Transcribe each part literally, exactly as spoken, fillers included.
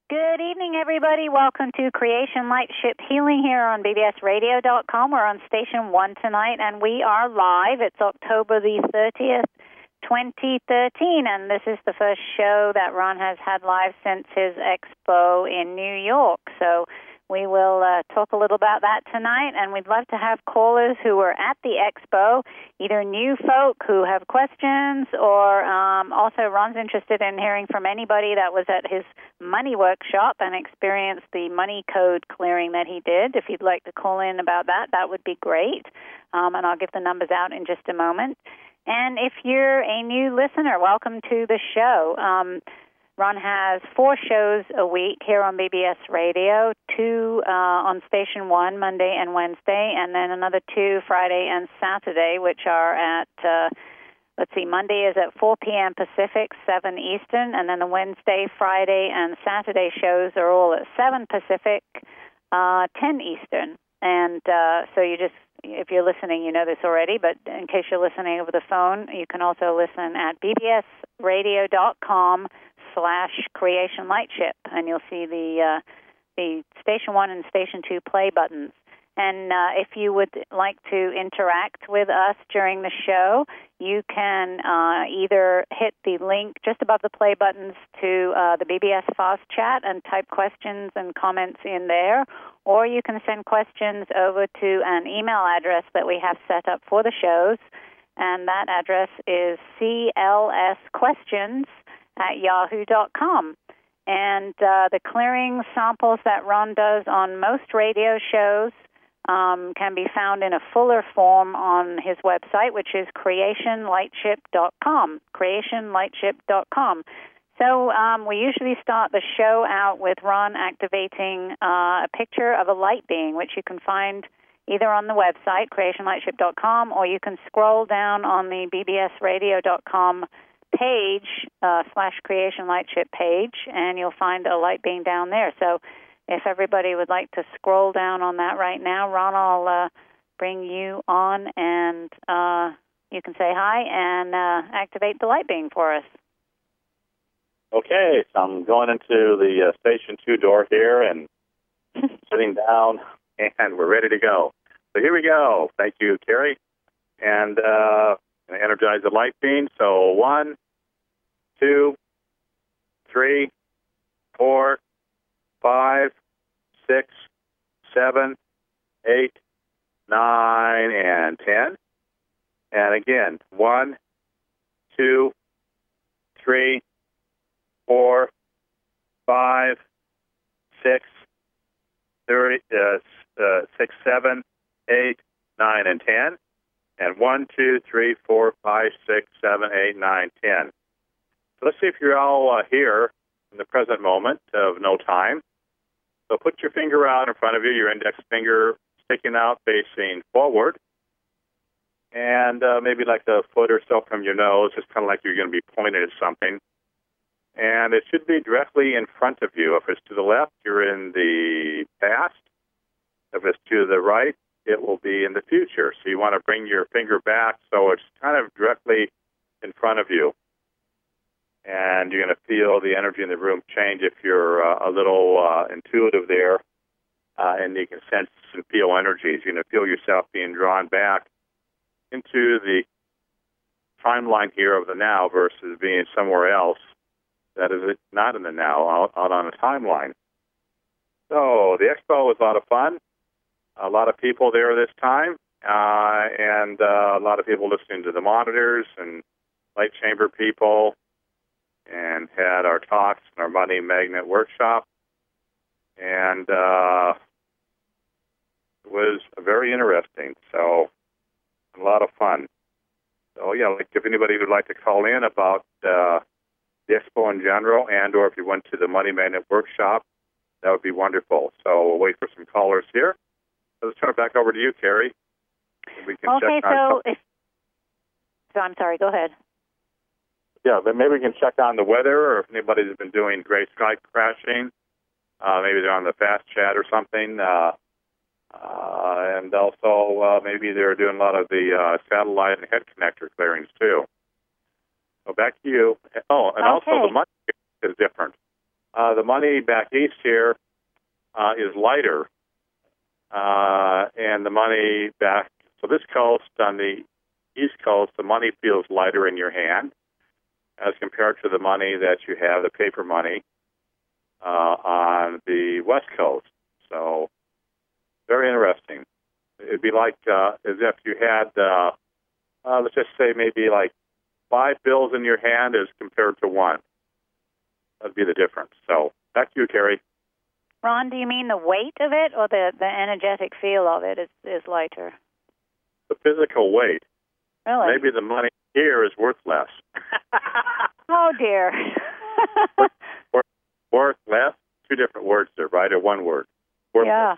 Good evening, everybody. Welcome to Creation Lightship Healing here on B B S radio dot com. We're on Station one tonight, and we are live. It's October the thirtieth, twenty thirteen, and this is the first show that Ron has had live since his expo in New York. So we will uh, talk a little about that tonight, and we'd love to have callers who were at the expo, either new folk who have questions, or um, also Ron's interested in hearing from anybody that was at his money workshop and experienced the money code clearing that he did. If you'd like to call in about that, that would be great, um, and I'll give the numbers out in just a moment. And if you're a new listener, welcome to the show. Um, Ron has four shows a week here on B B S Radio, two uh, on Station one, Monday and Wednesday, and then another two Friday and Saturday, which are at, uh, let's see, Monday is at four p.m. Pacific, seven Eastern, and then the Wednesday, Friday, and Saturday shows are all at seven Pacific, uh, ten Eastern. And uh, so you just, if you're listening, you know this already, but in case you're listening over the phone, you can also listen at B B S radio dot com slash Creation Lightship, and you'll see the uh, the Station one and Station two play buttons. And uh, if you would like to interact with us during the show, you can uh, either hit the link just above the play buttons to uh, the B B S Fast Chat and type questions and comments in there, or you can send questions over to an email address that we have set up for the shows, and that address is C L S questions at yahoo dot com. And uh, the clearing samples that Ron does on most radio shows um, can be found in a fuller form on his website, which is creation lightship dot com, creation lightship dot com. So um, we usually start the show out with Ron activating uh, a picture of a light being, which you can find either on the website, creation lightship dot com, or you can scroll down on the B B S radio dot com page, uh, slash Creation Lightship page, and you'll find a light being down there. So if everybody would like to scroll down on that right now, Ron, I'll uh, bring you on, and uh, you can say hi and uh, activate the light being for us. Okay, so I'm going into the uh, Station two door here and sitting down, and we're ready to go. So here we go. Thank you, Carrie. And uh, energize the light beam. So one, two, three, four, five, six, seven, eight, nine, and ten. And again, one, two, three, four, five, six, thirty, uh, uh, six, seven, eight, nine, and ten. And one, two, three, four, five, six, seven, eight, nine, ten. So let's see if you're all uh, here in the present moment of no time. So put your finger out in front of you, your index finger sticking out facing forward, and uh, maybe like a foot or so from your nose, just kind of like you're going to be pointing at something. And it should be directly in front of you. If it's to the left, you're in the past. If it's to the right, it will be in the future. So you want to bring your finger back so it's kind of directly in front of you. And you're going to feel the energy in the room change if you're uh, a little uh, intuitive there. Uh, and you can sense and feel energies. You're going to feel yourself being drawn back into the timeline here of the now versus being somewhere else that is not in the now, out, out on a timeline. So the expo was a lot of fun. A lot of people there this time, uh, and uh, a lot of people listening to the monitors and light chamber people, and had our talks and our money magnet workshop. And uh, it was very interesting, so a lot of fun. So, yeah, like if anybody would like to call in about uh, the expo in general, and or if you went to the Money Magnet workshop, that would be wonderful. So we'll wait for some callers here. Let's turn it back over to you, Carrie. We can okay, check on so, if, so I'm sorry, go ahead. Yeah, then maybe we can check on the weather, or if anybody's been doing gray Skype crashing, uh, maybe they're on the fast chat or something, uh, uh, and also uh, maybe they're doing a lot of the uh, satellite and head connector clearings too. So back to you. Oh, and okay. also the money is different. Uh, the money back east here uh, is lighter, uh, and the money back, so this coast on the East Coast, the money feels lighter in your hand as compared to the money that you have, the paper money, uh, on the West Coast. So, very interesting. It'd be like uh, as if you had, uh, uh, let's just say maybe like five bills in your hand as compared to one. That'd be the difference. So, back to you, Carrie. Ron, do you mean the weight of it or the, the energetic feel of it is, is lighter? The physical weight. Really? Maybe the money here is worth less. Oh, dear. worth, worth less? Two different words there, right? Or one word? Worth yeah.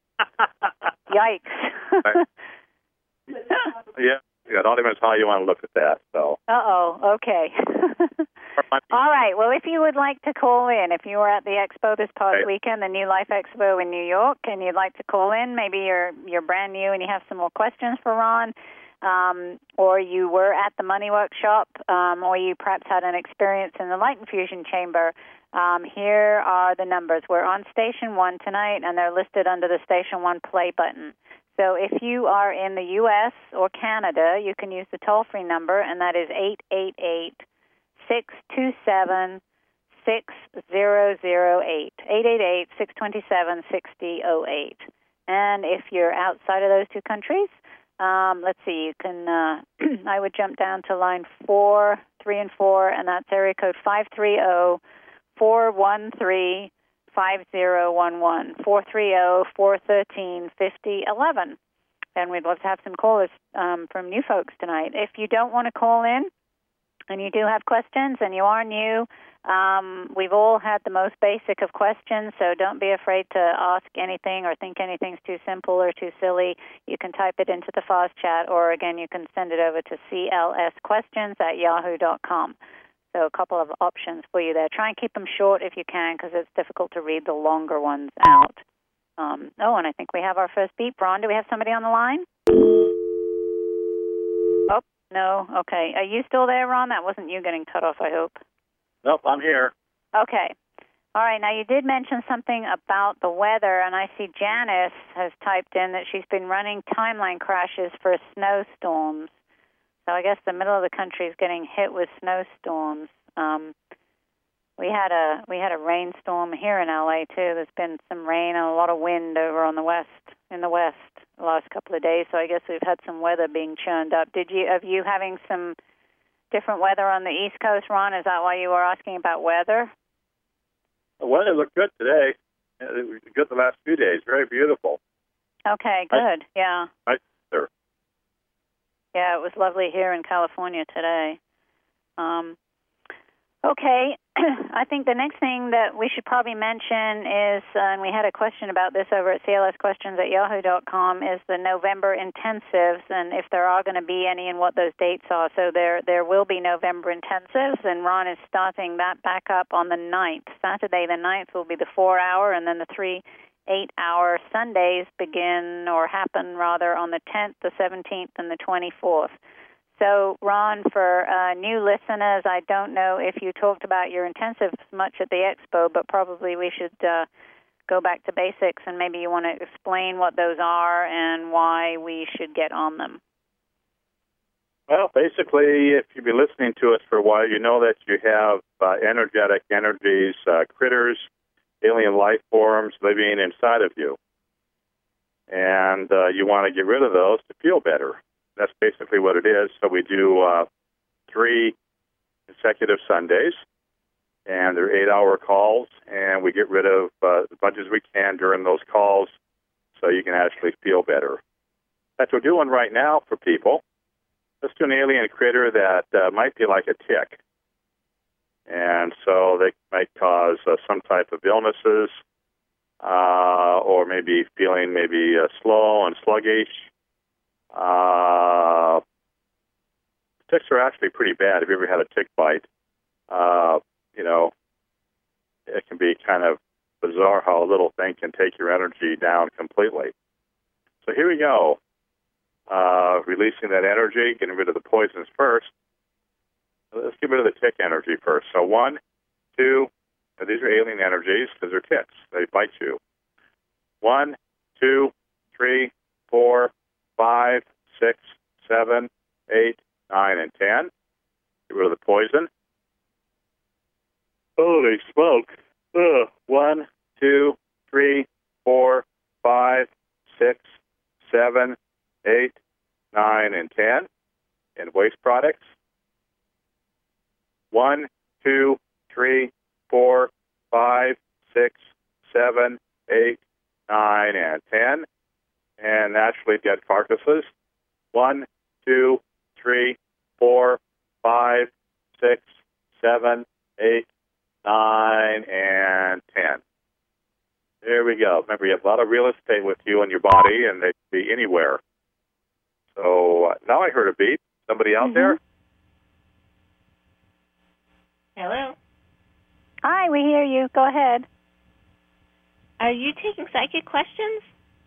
Yikes. yeah. Yeah, it all depends how you want to look at that. So. Uh-oh. Okay. All right. Well, if you would like to call in, if you were at the expo this past okay. weekend, the New Life Expo in New York, and you'd like to call in, maybe you're you're brand new and you have some more questions for Ron, um, or you were at the Money Workshop, um, or you perhaps had an experience in the Light Infusion Chamber, um, here are the numbers. We're on Station one tonight, and they're listed under the Station one play button. So if you are in the U S or Canada, you can use the toll-free number, and that is eight eight eight, six two seven, six zero zero eight, eight eight eight, six two seven, six zero zero eight. And if you're outside of those two countries, um, let's see, you can, uh, I would jump down to line four, three, and four, and that's area code five three zero, four one three, five zero one one, four three zero, four one three, five zero one one. And we'd love to have some callers um, from new folks tonight. If you don't want to call in and you do have questions and you are new, um, we've all had the most basic of questions, so don't be afraid to ask anything or think anything's too simple or too silly. You can type it into the Fast Chat, or again, you can send it over to c l s questions at yahoo dot com. So a couple of options for you there. Try and keep them short if you can, because it's difficult to read the longer ones out. Um, oh, and I think we have our first beep. Ron, do we have somebody on the line? Oh, no. Okay. Are you still there, Ron? That wasn't you getting cut off, I hope. Nope, I'm here. Okay. All right. Now, you did mention something about the weather, and I see Janice has typed in that she's been running timeline crashes for snowstorms. So I guess the middle of the country is getting hit with snowstorms. Um, we had a we had a rainstorm here in L A too. There's been some rain and a lot of wind over on the west in the west the last couple of days. So I guess we've had some weather being churned up. Did you have you having some different weather on the East Coast, Ron? Is that why you were asking about weather? The weather looked good today. It was good the last few days. Very beautiful. Okay, good. Yeah. Nice, sir. Yeah, it was lovely here in California today. Um, okay, I think the next thing that we should probably mention is, uh, and we had a question about this over at c l s questions at yahoo dot com, is the November intensives, and if there are going to be any and what those dates are. So there there will be November intensives, and Ron is starting that back up on the ninth. Saturday the ninth will be the four-hour, and then the three eight-hour Sundays begin, or happen rather, on the tenth, the seventeenth, and the twenty-fourth. So, Ron, for uh, new listeners, I don't know if you talked about your intensives much at the expo, but probably we should uh, go back to basics, and maybe you want to explain what those are and why we should get on them. Well, basically, if you've been listening to us for a while, you know that you have uh, energetic energies, uh, critters, alien life forms living inside of you. And uh, you want to get rid of those to feel better. That's basically what it is. So we do uh, three consecutive Sundays, and they're eight-hour calls, and we get rid of uh, as much as we can during those calls so you can actually feel better. That's what we're doing right now for people. Let's do an alien critter that uh, might be like a tick. And so they might cause uh, some type of illnesses, uh, or maybe feeling maybe uh, slow and sluggish. Uh, ticks are actually pretty bad. If you ever had a tick bite, uh, you know, it can be kind of bizarre how a little thing can take your energy down completely. So here we go. Uh, releasing that energy, getting rid of the poisons first. Let's get rid of the tick energy first. So one, two, Now, these are alien energies because they're ticks. They bite you. One, two, three, four, five, six, seven, eight, nine, and ten. Get rid of the poison. Holy smoke. Ugh. One, two, three, four, five, six, seven, eight, nine, and ten. And waste products. One, two, three, four, five, six, seven, eight, nine, and ten. And naturally dead carcasses. One, two, three, four, five, six, seven, eight, nine, and ten. There we go. Remember, you have a lot of real estate with you and your body, and they can be anywhere. So uh, now I heard a beep. Somebody out mm-hmm. there? Hello. Hi, we hear you. Go ahead. Are you taking psychic questions?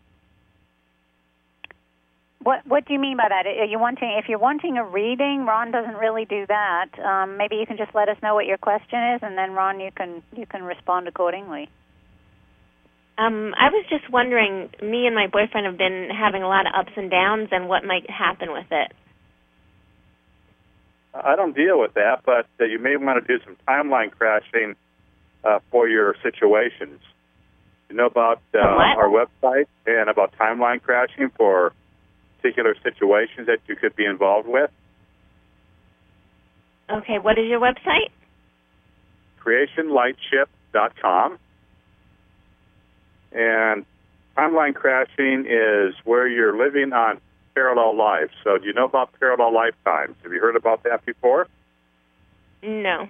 What What do you mean by that? Are you wanting? If you're wanting a reading, Ron doesn't really do that. Um, maybe you can just let us know what your question is, and then Ron, you can you can respond accordingly. Um, I was just wondering. Me and my boyfriend have been having a lot of ups and downs, and what might happen with it. I don't deal with that, but uh, you may want to do some timeline crashing uh, for your situations. You know about uh, our website and about timeline crashing for particular situations that you could be involved with? Okay, what is your website? creation light ship dot com. And timeline crashing is where you're living on parallel lives. So do you know about parallel lifetimes? Have you heard about that before? No.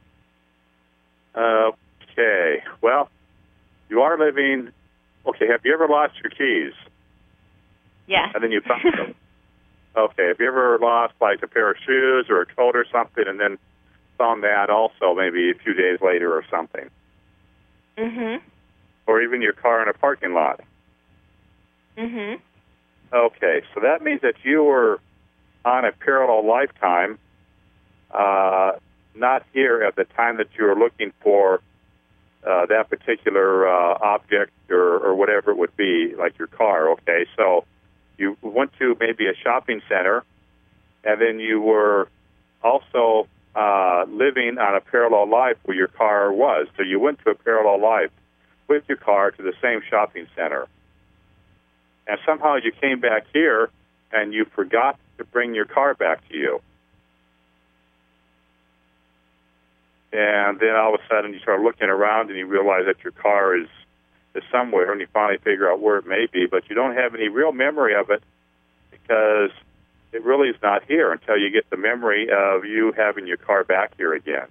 Okay. Well, you are living... Okay, have you ever lost your keys? Yeah. And then you found them. Okay. Have you ever lost, like, a pair of shoes or a coat or something, and then found that also maybe a few days later or something? Mm-hmm. Or even your car in a parking lot? Mm-hmm. Okay. So that means that you were on a parallel lifetime, uh, not here at the time that you were looking for uh, that particular uh, object or, or whatever it would be, like your car, okay? So you went to maybe a shopping center, and then you were also uh, living on a parallel life where your car was. So you went to a parallel life with your car to the same shopping center. And somehow you came back here, and you forgot to bring your car back to you. And then all of a sudden you start looking around, and you realize that your car is is somewhere, and you finally figure out where it may be, but you don't have any real memory of it because it really is not here until you get the memory of you having your car back here again.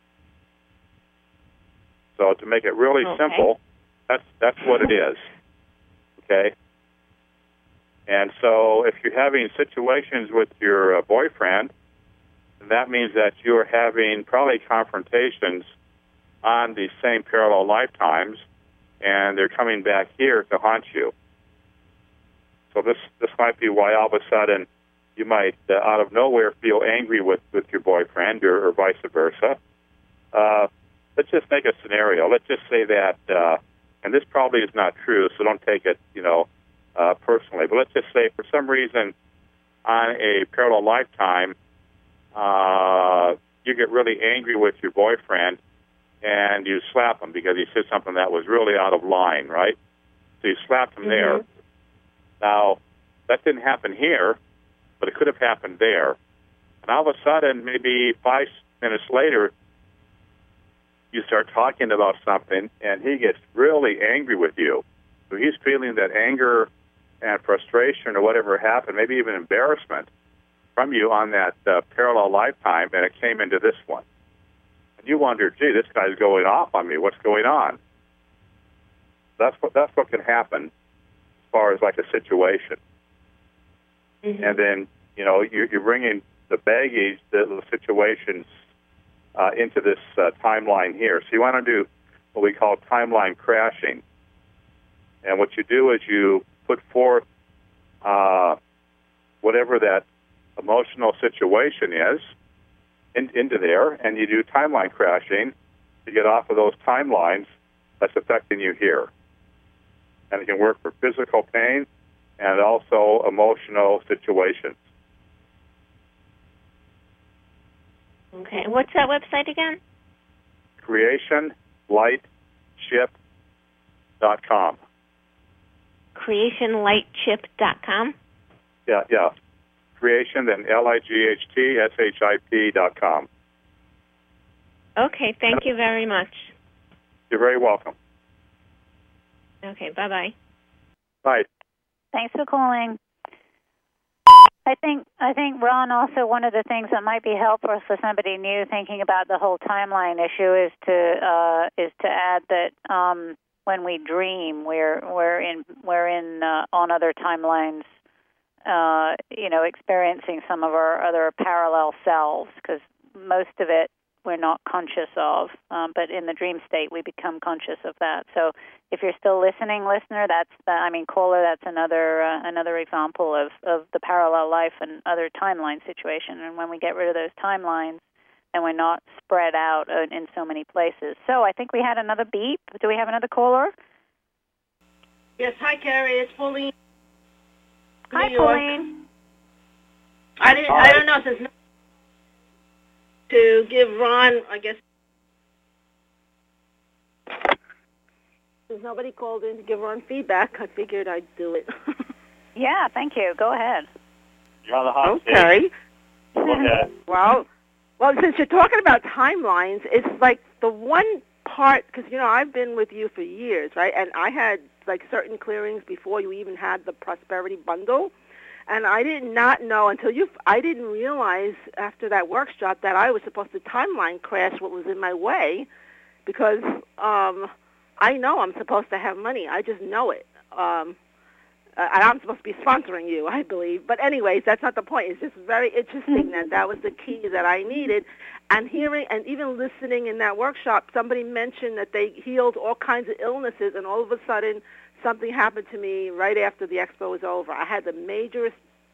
So to make it really okay. simple, that's that's what it is, okay? And so if you're having situations with your uh, boyfriend, that means that you're having probably confrontations on the same parallel lifetimes, and they're coming back here to haunt you. So this this might be why all of a sudden you might, uh, out of nowhere, feel angry with, with your boyfriend or, or vice versa. Uh, let's just make a scenario. Let's just say that, uh, and this probably is not true, so don't take it, you know, uh, personally. But let's just say for some reason on a parallel lifetime, uh, you get really angry with your boyfriend, and you slap him because he said something that was really out of line, right? So you slapped him mm-hmm. there. Now, that didn't happen here, but it could have happened there. And all of a sudden, maybe five minutes later, you start talking about something, and he gets really angry with you. So he's feeling that anger and frustration or whatever happened, maybe even embarrassment from you on that uh, parallel lifetime, and it came into this one. You wonder, gee, this guy's going off on me. What's going on? That's what that's what can happen as far as like a situation. Mm-hmm. And then, you know, you're, you're bringing the baggage, the, the situations uh, into this uh, timeline here. So you want to do what we call timeline crashing. And what you do is you put forth uh, whatever that emotional situation is, In, into there, and you do timeline crashing, to get off of those timelines that's affecting you here. And it can work for physical pain and also emotional situations. Okay. What's that website again? creation light ship dot com. creation light ship dot com? Yeah, yeah. Creation, then L I G H T S H I P dot com. Okay, thank you very much. You're very welcome. Okay, bye-bye. Bye. Thanks for calling. I think I think Ron, also one of the things that might be helpful for somebody new thinking about the whole timeline issue is to uh, is to add that um, when we dream, we're we're in we're in uh, on other timelines, uh, you know, experiencing some of our other parallel selves, because most of it we're not conscious of, um, but in the dream state we become conscious of that. So if you're still listening, listener, that's the, I mean, caller, that's another uh, another example of, of the parallel life and other timeline situation. And when we get rid of those timelines, then we're not spread out in so many places. So I think we had another beep. Do we have another caller? Yes, hi, Carrie. It's Pauline. Hi, Pauline. I didn't. I don't know since to give Ron, I guess. Since nobody called in to give Ron feedback, I figured I'd do it. Yeah, thank you. Go ahead. You're on the hot Okay. seat. Go ahead. Well, well, since you're talking about timelines, it's like the one part, because, you know, I've been with you for years, right? And I had, like, certain clearings before you even had the Prosperity Bundle. And I did not know until you, I didn't realize after that workshop that I was supposed to timeline crash what was in my way, because um, I know I'm supposed to have money. I just know it. Um, and I'm supposed to be sponsoring you, I believe. But anyways, that's not the point. It's just very interesting that that was the key that I needed. And hearing and even listening in that workshop, somebody mentioned that they healed all kinds of illnesses, and all of a sudden something happened to me right after the expo was over. I had the majorest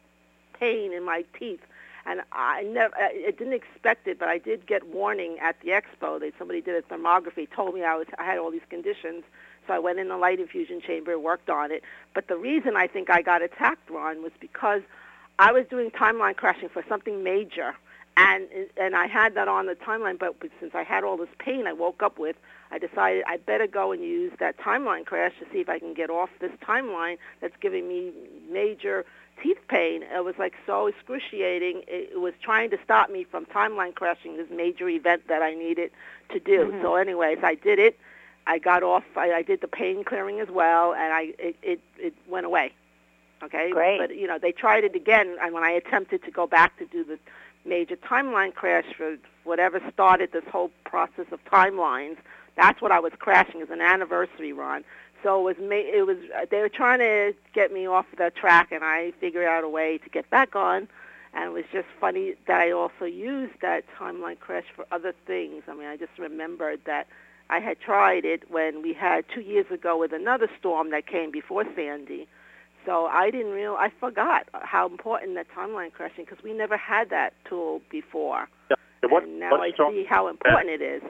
pain in my teeth, and I never, I didn't expect it, but I did get warning at the expo. They, somebody did a thermography, told me I was, I had all these conditions, so I went in the light infusion chamber, worked on it. But the reason I think I got attacked, Ron, was because I was doing timeline crashing for something major, and and I had that on the timeline, but since I had all this pain I woke up with, I decided I better go and use that timeline crash to see if I can get off this timeline that's giving me major teeth pain. It was like so excruciating. It was trying to stop me from timeline crashing this major event that I needed to do. Mm-hmm. So anyways, I did it. I got off. I, I did the pain clearing as well, and I it, it, it went away. Okay? Great. But, you know, they tried it again, and when I attempted to go back to do the major timeline crash for whatever started this whole process of timelines, that's what I was crashing as an anniversary, Ron. So it was, it was, they were trying to get me off the track, and I figured out a way to get back on. And it was just funny that I also used that timeline crash for other things. I mean, I just remembered that I had tried it when we had two years ago with another storm that came before Sandy. So I didn't real, I forgot how important that timeline crashing, because we never had that tool before. Yeah. What, and now what I storm, see how important it is.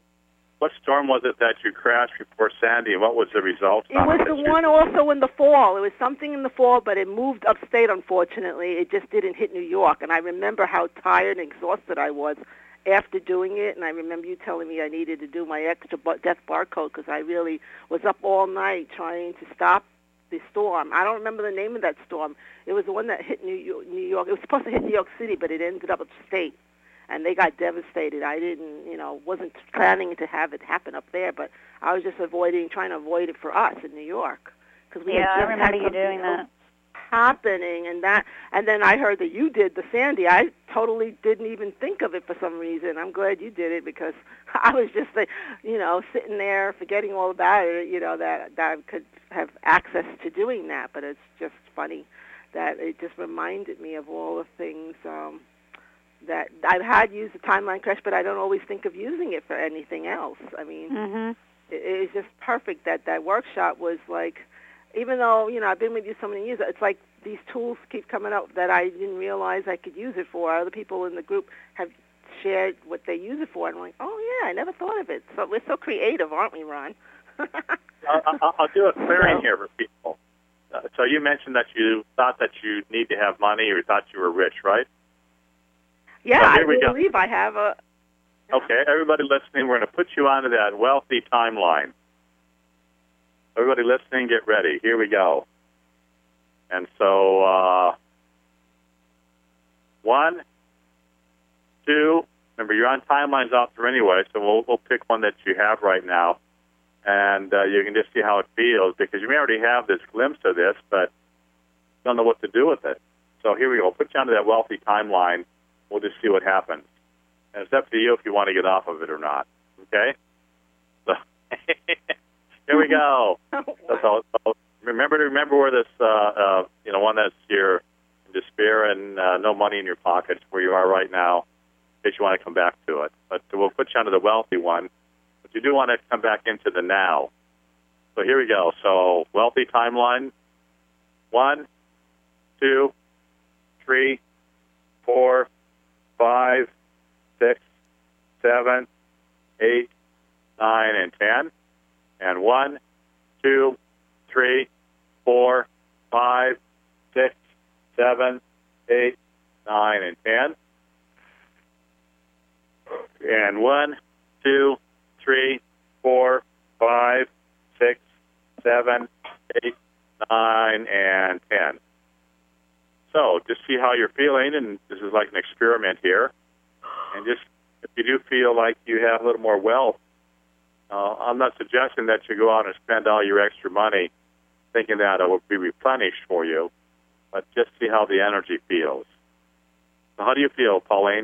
What storm was it that you crashed before Sandy, and what was the result? It was the one also in the fall. It was something in the fall, but it moved upstate, unfortunately. It just didn't hit New York. And I remember how tired and exhausted I was after doing it, and I remember you telling me I needed to do my extra death barcode because I really was up all night trying to stop the storm. I don't remember the name of that storm. It was the one that hit New York. New York. It was supposed to hit New York City, but it ended up upstate. And they got devastated. I didn't, you know, wasn't planning to have it happen up there, but I was just avoiding, trying to avoid it for us in New York, because we yeah, had just I remember had you doing that happening, and that, and then I heard that you did the Sandy. I totally didn't even think of it for some reason. I'm glad you did it, because I was just, you know, sitting there forgetting all about it. You know, that that I could have access to doing that, but it's just funny that it just reminded me of all the things. Um, that I've had used the timeline crash, but I don't always think of using it for anything else. I mean, mm-hmm. it, it's just perfect that that workshop was like, even though, you know, I've been with you so many years, it's like these tools keep coming up that I didn't realize I could use it for. Other people in the group have shared what they use it for, and I'm like, oh, yeah, I never thought of it. So we're so creative, aren't we, Ron? I'll, I'll do a clearing so, here for people. Uh, so you mentioned that you thought that you need to have money or you thought you were rich, right? Yeah, so I we believe go. I have a... Okay, everybody listening, we're going to put you onto that wealthy timeline. Everybody listening, get ready. Here we go. And so, uh, one, two, remember you're on timelines out there anyway, so we'll, we'll pick one that you have right now. And uh, you can just see how it feels, because you may already have this glimpse of this, but don't know what to do with it. So here we go. We'll put you onto that wealthy timeline. We'll just see what happens. And it's up to you if you want to get off of it or not. Okay? So here we go. So, so, so remember to remember where this, uh, uh, you know, one that's you're in despair and uh, no money in your pockets, where you are right now, in case you want to come back to it. But we'll put you onto the wealthy one. But you do want to come back into the now. So here we go. So wealthy timeline. One, two, three, four, five, six, seven, eight, nine, and ten. And one, two, three, four, five, six, seven, eight, nine, and ten. And one, two, three, four, five, six, seven, eight, nine, and ten. So just see how you're feeling, and this is like an experiment here. And just if you do feel like you have a little more wealth, uh, I'm not suggesting that you go out and spend all your extra money thinking that it will be replenished for you, but just see how the energy feels. So how do you feel, Pauline?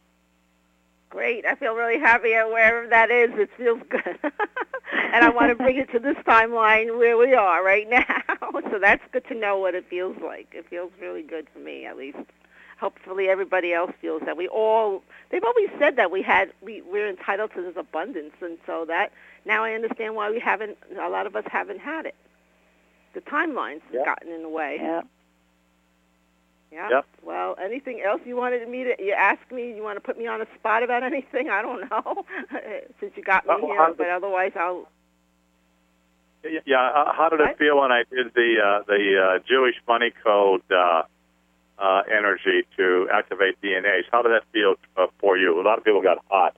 Great. I feel really happy at wherever that is. It feels good. And I want to bring it to this timeline where we are right now. So that's good to know what it feels like. It feels really good for me, at least. Hopefully everybody else feels that. We all, they've always said that we had, we, we're entitled to this abundance. And so that, now I understand why we haven't, a lot of us haven't had it. The timeline's yep. gotten in the way. Yeah. Yeah. Yep. Well, anything else you wanted me to? You asked me. You want to put me on a spot about anything? I don't know, since you got me well, here. But otherwise, I'll. Yeah. Uh, how did what? it feel when I did the uh, the uh, Jewish money code uh, uh, energy to activate D N As? How did that feel uh, for you? A lot of people got hot.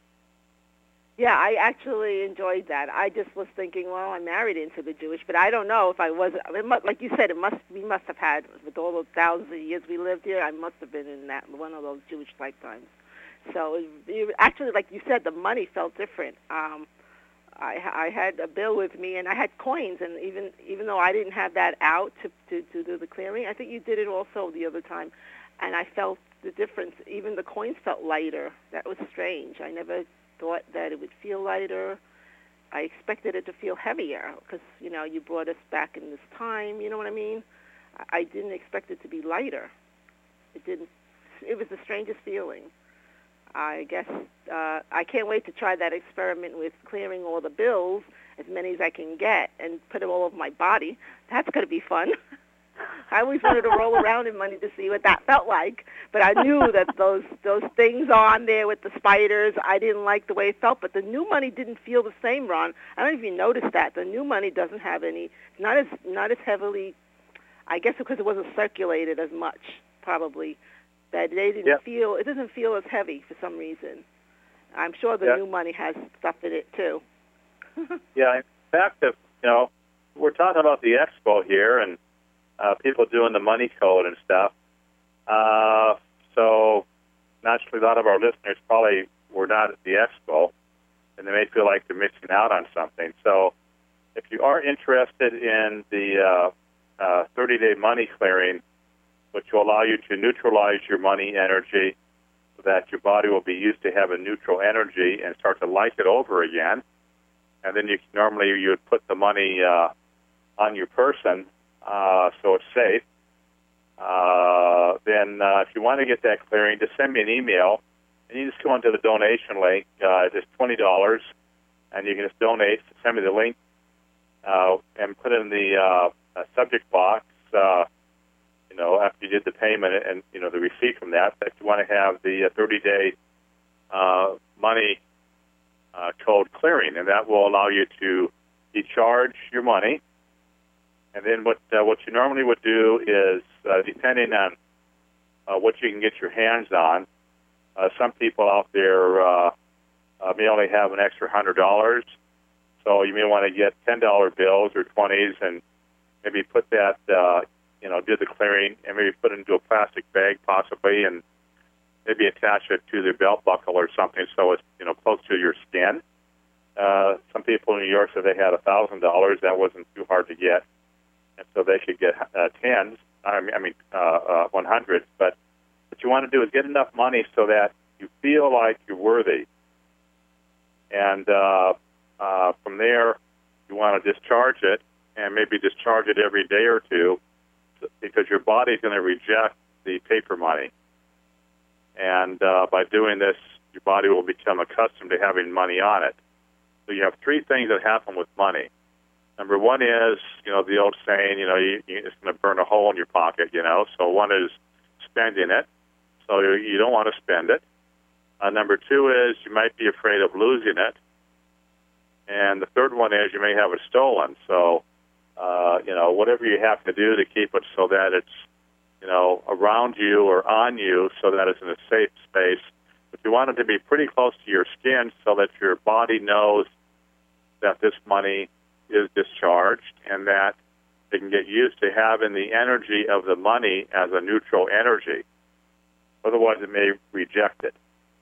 Yeah, I actually enjoyed that. I just was thinking, well, I married into the Jewish, but I don't know if I was. It must, like you said, it must. We must have had, with all those thousands of years we lived here, I must have been in that one of those Jewish lifetimes. So it, it, actually, like you said, the money felt different. Um, I, I had a bill with me, and I had coins, and even even though I didn't have that out to, to, to do the clearing, I think you did it also the other time, and I felt the difference. Even the coins felt lighter. That was strange. I never thought that it would feel lighter. I expected it to feel heavier because, you know, you brought us back in this time, you know what I mean? I didn't expect it to be lighter. It didn't. It was the strangest feeling. I guess uh, I can't wait to try that experiment with clearing all the bills, as many as I can get, and put it all over my body. That's going to be fun. I always wanted to roll around in money to see what that felt like, but I knew that those those things on there with the spiders, I didn't like the way it felt, but the new money didn't feel the same, Ron. I don't know if you noticed that. The new money doesn't have any, not as not as heavily, I guess because it wasn't circulated as much, probably, that they didn't yep. feel, it doesn't feel as heavy for some reason. I'm sure the yep. new money has stuff in it, too. Yeah, in fact, if, you know, we're talking about the expo here, and Uh, people doing the money code and stuff. Uh, so naturally, a lot of our listeners probably were not at the expo, and they may feel like they're missing out on something. So if you are interested in the uh, uh, thirty-day money clearing, which will allow you to neutralize your money energy so that your body will be used to have a neutral energy and start to like it over again, and then you normally you would put the money uh, on your person, Uh, so it's safe. Uh, then uh, if you want to get that clearing, just send me an email, and you just go into the donation link. Uh, it's twenty dollars, and you can just donate. Send me the link uh, and put it in the uh, uh, subject box, uh, you know, after you did the payment and, you know, the receipt from that, that you want to have the uh, thirty-day uh, money uh, code clearing, and that will allow you to decharge your money. And then what uh, what you normally would do is, uh, depending on uh, what you can get your hands on, uh, some people out there uh, uh, may only have an extra one hundred dollars. So you may want to get ten dollar bills or twenties and maybe put that, uh, you know, do the clearing and maybe put it into a plastic bag possibly and maybe attach it to the belt buckle or something so it's, you know, close to your skin. Uh, some people in New York said they had one thousand dollars. That wasn't too hard to get. And so they should get uh, tens, I mean, I mean uh, uh, one hundreds. But what you want to do is get enough money so that you feel like you're worthy. And uh, uh, from there, you want to discharge it, and maybe discharge it every day or two, because your body's going to reject the paper money. And uh, by doing this, your body will become accustomed to having money on it. So you have three things that happen with money. Number one is, you know, the old saying, you know, you, you, it's going to burn a hole in your pocket, you know. So one is spending it. So you, you don't want to spend it. Uh, number two is you might be afraid of losing it. And the third one is you may have it stolen. So, uh, you know, whatever you have to do to keep it so that it's, you know, around you or on you so that it's in a safe space. But you want it to be pretty close to your skin so that your body knows that this money is discharged and that they can get used to having the energy of the money as a neutral energy. Otherwise, it may reject it.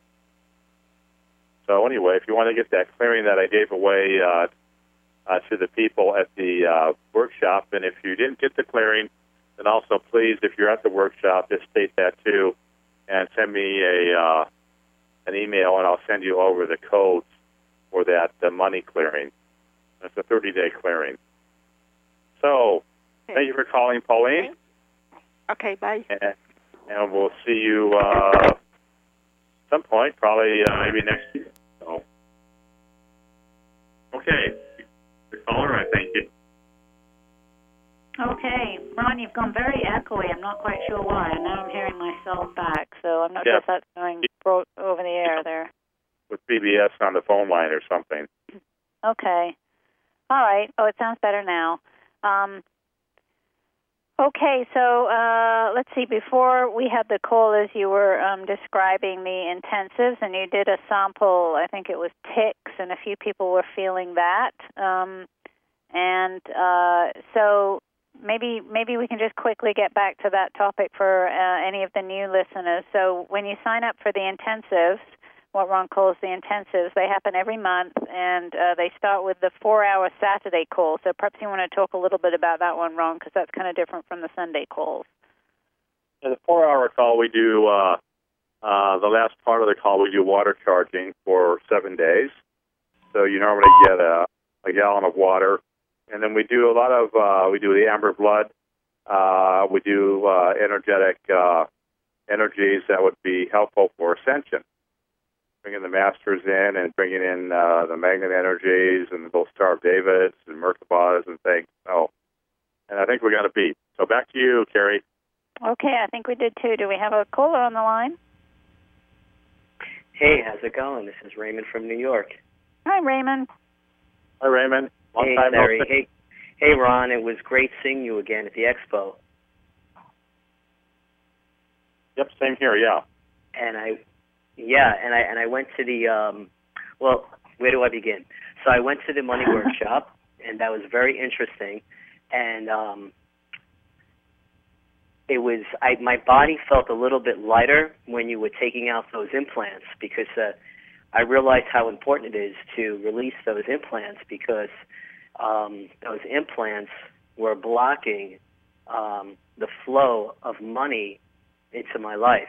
So anyway, if you want to get that clearing that I gave away uh, uh, to the people at the uh, workshop, and if you didn't get the clearing, then also please, if you're at the workshop, just state that too, and send me a uh, an email, and I'll send you over the codes for that uh, money clearing. It's a thirty-day clearing. So, okay. Thank you for calling, Pauline. Okay, bye. And, and we'll see you uh, at some point, probably uh, maybe next year. So, okay. The caller, I thank you. Okay. Ron, you've gone very echoey. I'm not quite sure why. And now I'm hearing myself back, so I'm not Yeah. sure if that's going bro- over the air there. With B B S on the phone line or something. Okay. All right. Oh, it sounds better now. Um, okay, so uh, let's see. Before we had the call, as you were um, describing the intensives, and you did a sample, I think it was tics, and a few people were feeling that. Um, and uh, so maybe maybe we can just quickly get back to that topic for uh, any of the new listeners. So when you sign up for the intensives, what Ron calls the intensives, they happen every month, and uh, they start with the four-hour Saturday call. So perhaps you want to talk a little bit about that one, Ron, because that's kind of different from the Sunday calls. In the four-hour call, we do, uh, uh, the last part of the call, we do water charging for seven days. So you normally get a, a gallon of water. And then we do a lot of, uh, we do the amber blood. Uh, we do uh, energetic uh, energies that would be helpful for ascension. Bringing the masters in and bringing in uh, the magnet energies and the Gold Star of Davids and Merkabahs and things. Oh, and I think we got a beat. So back to you, Carrie. Okay, I think we did too. Do we have a caller on the line? Hey, how's it going? This is Raymond from New York. Hi, Raymond. Hi, Raymond. Long hey, time no Larry. see. Hey, hey, Ron. It was great seeing you again at the expo. Yep, same here. Yeah. And I, yeah, and I and I went to the. Um, well, where do I begin? So I went to the money workshop, and that was very interesting. And um, it was I my body felt a little bit lighter when you were taking out those implants, because uh, I realized how important it is to release those implants, because um, those implants were blocking um, the flow of money into my life.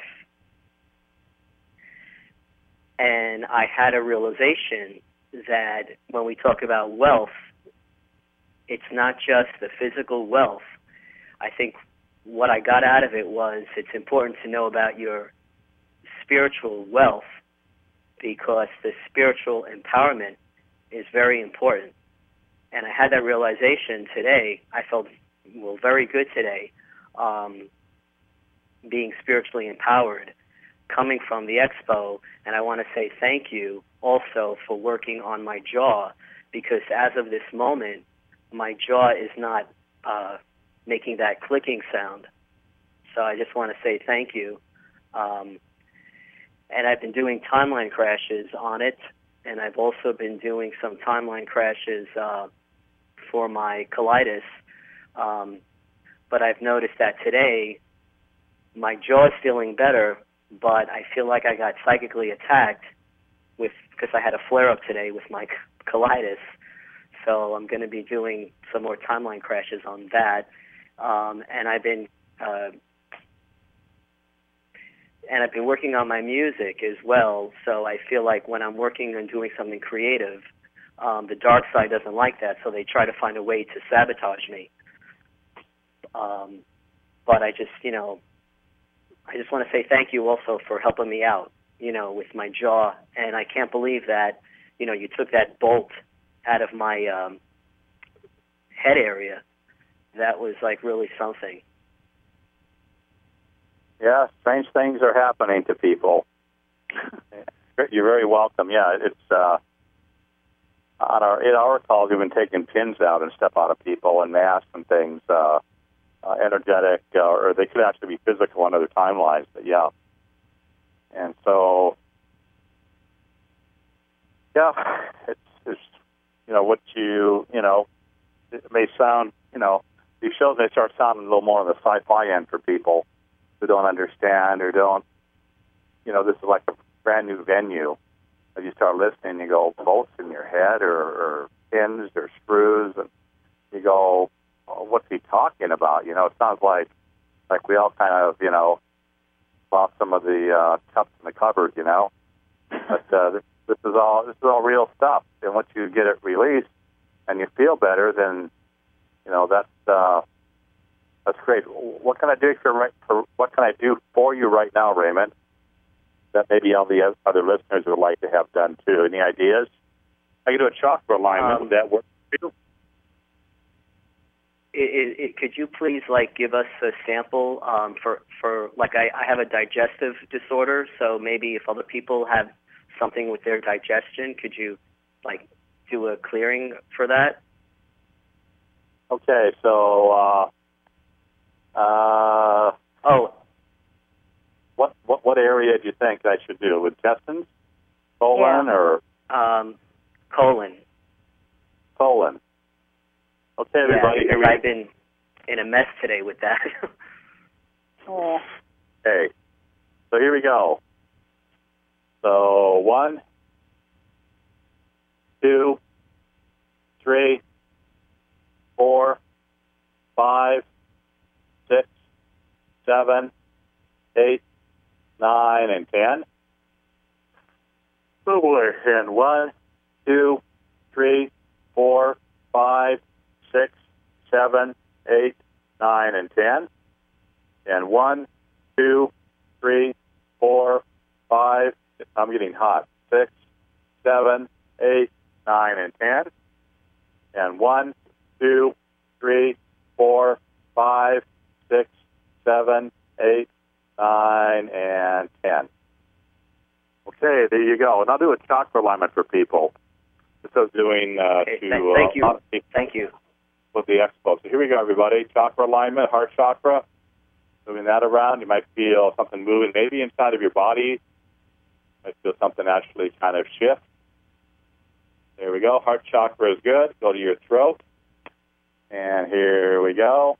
And I had a realization that when we talk about wealth, it's not just the physical wealth. I think what I got out of it was it's important to know about your spiritual wealth, because the spiritual empowerment is very important. And I had that realization today. I felt, well, very good today, um, being spiritually empowered. coming from the expo, and I want to say thank you also for working on my jaw, because as of this moment, my jaw is not uh, making that clicking sound. So I just want to say thank you. Um, and I've been doing timeline crashes on it, and I've also been doing some timeline crashes uh, for my colitis. Um, but I've noticed that today my jaw is feeling better, but I feel like I got psychically attacked with because I had a flare-up today with my colitis. So I'm going to be doing some more timeline crashes on that. Um, and I've been uh, and I've been working on my music as well. So I feel like when I'm working on doing something creative, um, the dark side doesn't like that, so they try to find a way to sabotage me. Um, but I just, you know, I just want to say thank you also for helping me out, you know, with my jaw. And I can't believe that, you know, you took that bolt out of my um, head area. That was like really something. Yeah, strange things are happening to people. You're very welcome. Yeah, it's uh, on our in our calls we've been taking pins out and stuff out of people and masks and things, uh, uh, energetic, uh, or they could actually be physical on other timelines. But yeah, and so yeah, it's it's you know what you you know it may sound you know these shows may start sounding a little more on the sci-fi end for people who don't understand or don't, you know, this is like a brand new venue. As you start listening, you go, bolts in your head or, or pins or screws, and you go, oh, what's he talking about? You know, it sounds like like we all kind of, you know, lost some of the uh, cups in the cupboard, you know. But uh, this, this is all this is all real stuff. And once you get it released and you feel better, then, you know, that's uh, That's great. What can I do for, for what can I do for you right now, Raymond? That maybe all the other listeners would like to have done too. Any ideas? I can do a chakra alignment. Um, Would that work for you? It, it, it, could you please like give us a sample um, for for like I, I have a digestive disorder, so maybe if other people have something with their digestion, could you like do a clearing for that? Okay, so. Uh, Uh, oh, what, what what area do you think I should do? Intestines, colon, Yeah. or um, colon. colon? Okay, everybody. Yeah, Here because we I've been in a mess today with that. Oh. Okay, so here we go. So one, two, three, four, five. Six, seven, eight, nine, and ten. So we're in one, two, three, four, five, six, seven, eight, nine, and ten. And one, two, three, four, five. I'm getting hot. Six, seven, eight, nine, and ten. And one, two, three, four, five. Six, seven, eight, nine, and ten. Okay, there you go. And I'll do a chakra alignment for people. This is doing uh, okay, to th- thank you, uh, thank you. with the expo. So here we go, everybody. Chakra alignment, heart chakra. Moving that around, you might feel something moving, maybe inside of your body. You might feel something actually kind of shift. There we go. Heart chakra is good. Go to your throat, and here we go.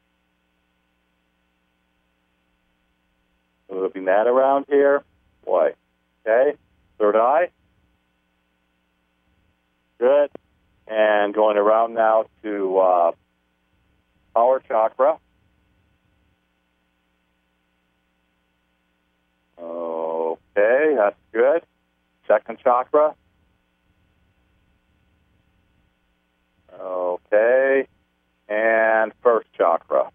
Moving that around here. Boy. Okay. Third eye. Good. And going around now to uh, power chakra. Okay, that's good. Second chakra. Okay. And first chakra.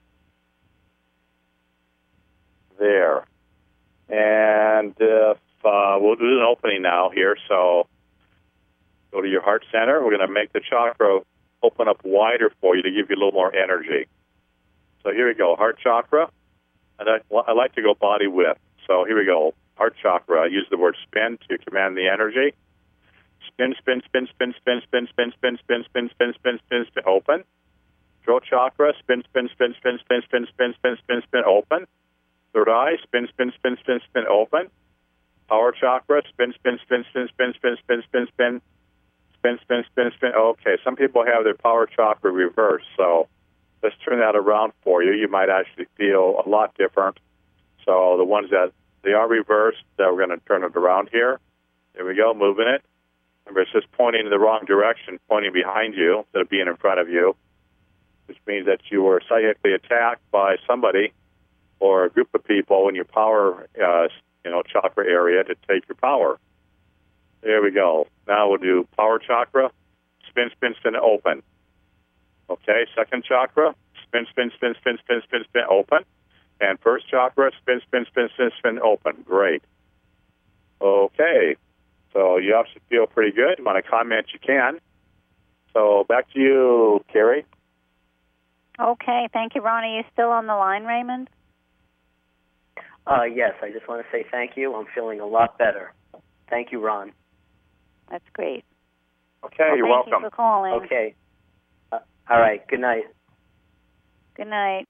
There. And if, uh, we'll do an opening now here, so go to your heart center. We're going to make the chakra open up wider for you to give you a little more energy. So here we go, heart chakra. And I, I like to go body width. So here we go. Heart chakra. Use the word spin to command the energy. Spin, spin, spin, spin, spin, spin, spin, spin, spin, spin, spin, spin, spin, spin, open. Throat chakra. Spin, spin, spin, spin, spin, spin, spin, spin, spin, spin, open. Third eye. Spin, spin, spin, spin, spin, open. Power chakra. Spin, spin, spin, spin, spin, spin, spin, spin, spin. Spin, spin, spin, spin. Okay, some people have their power chakra reversed, so let's turn that around for you. You might actually feel a lot different. So the ones that they are reversed, uh, we're going to turn it around here. There we go, moving it. Remember, it's just pointing in the wrong direction, pointing behind you instead of being in front of you, which means that you were psychically attacked by somebody or a group of people in your power, uh, you know, chakra area to take your power. There we go. Now we'll do power chakra, spin, spin, spin, open. Okay, second chakra, spin, spin, spin, spin, spin, spin, spin, open. And first chakra, spin, spin, spin, spin, spin, open. Great. Okay, so you actually feel pretty good. You want to comment, you can. So back to you, Carrie. Okay, thank you, Ron. Are you still on the line, Raymond? Uh, yes, I just want to say thank you. I'm feeling a lot better. Thank you, Ron. That's great. Okay, well, you're thank welcome. You for calling. Okay. Uh, all right. Good night. Good night.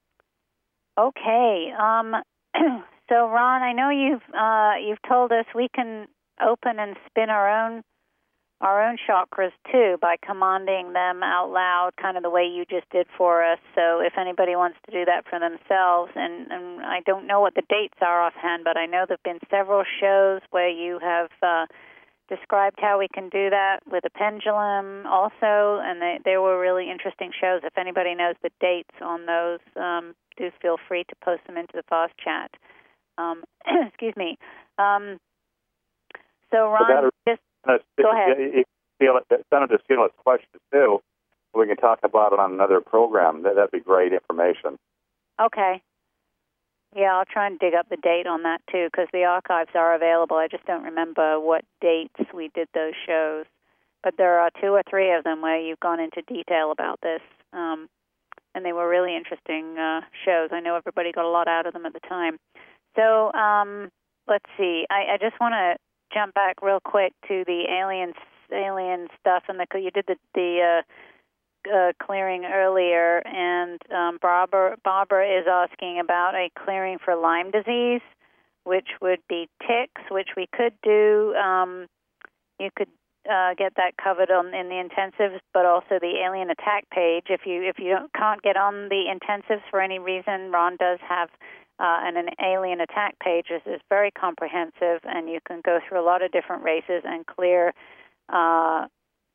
Okay. Um, so, Ron, I know you've uh, you've told us we can open and spin our own our own chakras too by commanding them out loud, kind of the way you just did for us. So, if anybody wants to do that for themselves, and, and I don't know what the dates are offhand, but I know there've been several shows where you have uh, described how we can do that with a pendulum also, and they, they were really interesting shows. If anybody knows the dates on those, um, do feel free to post them into the fast chat. Um, excuse me. Um, so, Ron, so just uh, go ahead. If feel it, Senator Steele's question, too, we can talk about it on another program. That, that'd be great information. Okay. Yeah, I'll try and dig up the date on that, too, because the archives are available. I just don't remember what dates we did those shows. But there are two or three of them where you've gone into detail about this, um, and they were really interesting uh, shows. I know everybody got a lot out of them at the time. So um, let's see. I, I just want to jump back real quick to the alien, alien stuff. And the, you did the... the uh, Uh, clearing earlier, and um, Barbara, Barbara is asking about a clearing for Lyme disease, which would be ticks, which we could do. Um, you could uh, get that covered on in the intensives, but also the alien attack page. If you if you don't, can't get on the intensives for any reason, Ron does have uh, an, an alien attack page. This is very comprehensive, and you can go through a lot of different races and clear uh,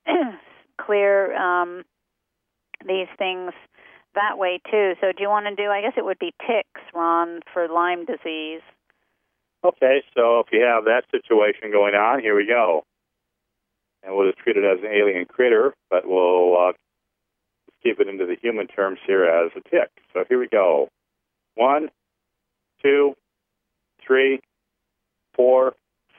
clear. Um, these things that way, too. So do you want to do, I guess it would be ticks, Ron, for Lyme disease. Okay, so if you have that situation going on, here we go. And we'll just treat it as an alien critter, but we'll uh, keep it into the human terms here as a tick. So here we go. One, two, three, four,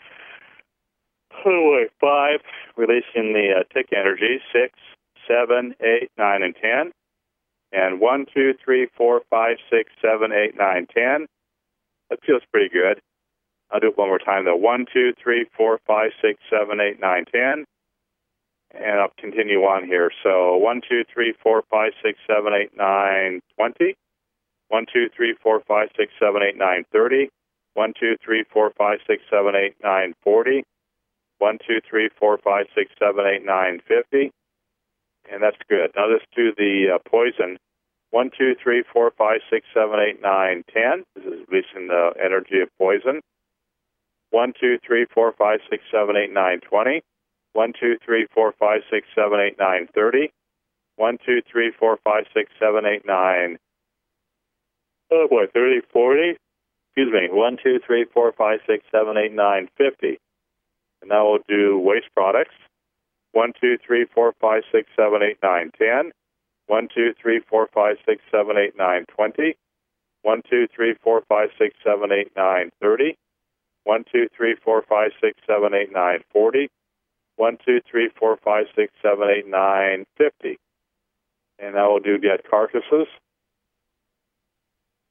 oh, wait, five, releasing the uh, tick energy, six, seven, eight, nine, and ten. And one, two, three, four, five, six, seven, eight, nine, ten. That feels pretty good. I'll do it one more time, though. One, two, three, four, five, six, seven, eight, nine, ten. And I'll continue on here. So one, two, three, four, five, six, seven, eight, nine, twenty. One, two, three, four, five, six, seven, eight, nine, thirty. One, two, three, four, five, six, seven, eight, nine, forty. One, two, three, four, five, six, seven, eight, nine, fifty. And that's good. Now let's do the uh, poison. One, two, three, four, five, six, seven, eight, nine, ten. This is releasing the energy of poison. One, two, three, four, five, six, seven, eight, nine, twenty. One, two, three, four, five, six, seven, eight, nine, thirty. One, two, three, four, five, six, seven, eight, nine. Oh boy, thirty, forty. Excuse me. One, two, three, four, five, six, seven, eight, nine, fifty. And now we'll do waste products. One, two, three, four, five, six, seven, eight, nine, ten. One, two, three, four, five, six, seven, eight, nine, twenty. One, two, three, four, five, six, seven, eight, nine, thirty. One, two, three, four, five, six, seven, eight, nine, forty. One, two, three, four, five, six, seven, eight, nine, fifty. And now we'll do dead carcasses.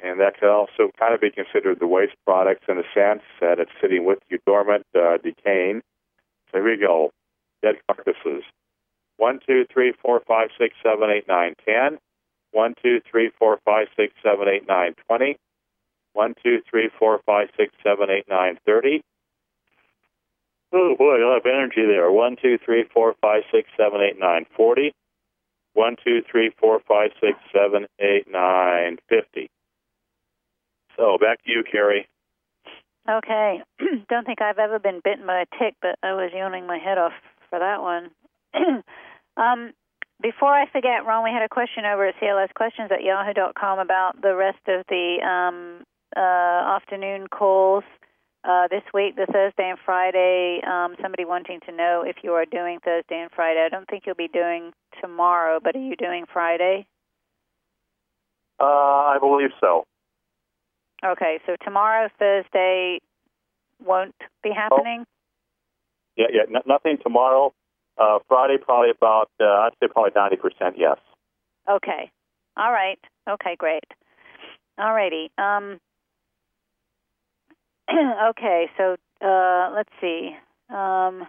And that could also kind of be considered the waste products in a sense that it's sitting with you dormant, uh, decaying. So here we go. Dead carcasses. One, two, three, four, five, six, seven, eight, nine, ten. One, two, three, four, five, six, seven, eight, nine, twenty. One, two, three, four, five, six, seven, eight, nine, thirty. Oh boy, a lot of energy there. One, two, three, four, five, six, seven, eight, nine, forty. One, two, three, four, five, six, seven, eight, nine, fifty. So back to you, Carrie. Okay. Don't think I've ever been bitten by a tick, but I was yawning my head off for that one. um, before I forget, Ron, we had a question over at C L S questions at yahoo dot com about the rest of the um, uh, afternoon calls uh, this week, the Thursday and Friday. Um, somebody wanting to know if you are doing Thursday and Friday. I don't think you'll be doing tomorrow, but are you doing Friday? Uh, I believe so. Okay, so tomorrow, Thursday, won't be happening? Oh. Yeah, yeah, n- nothing tomorrow. Uh, Friday, probably about, uh, I'd say probably ninety percent yes. Okay. All right. Okay, great. All righty. Um, okay, so uh, let's see. Um,